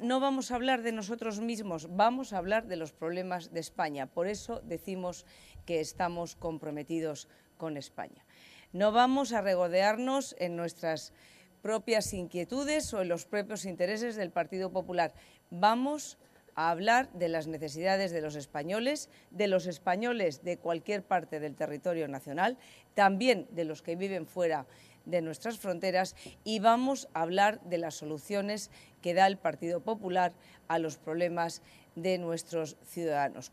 no vamos a hablar de nosotros mismos, vamos a hablar de los problemas de España. Por eso decimos que estamos comprometidos con España. No vamos a regodearnos en nuestras propias inquietudes o en los propios intereses del Partido Popular. Vamos a hablar de las necesidades de los españoles de cualquier parte del territorio nacional, también de los que viven fuera de nuestras fronteras, y vamos a hablar de las soluciones que da el Partido Popular a los problemas de nuestros ciudadanos.